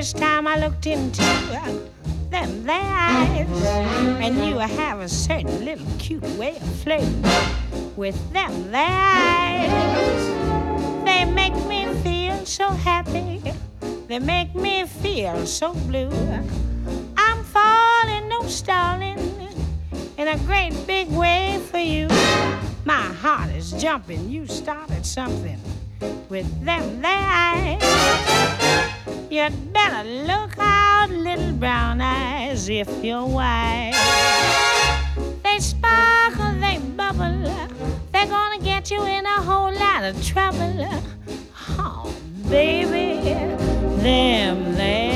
first time I looked into them their eyes, and you have a certain little cute way of flirting with them their eyes. They make me feel so happy, they make me feel so blue. I'm falling, no stalling, in a great big way for you. My heart is jumping, you started something with them their eyes. You'd better look out, little brown eyes, if you're wise. They sparkle, they bubble, they're gonna get you in a whole lot of trouble. Oh, baby, them there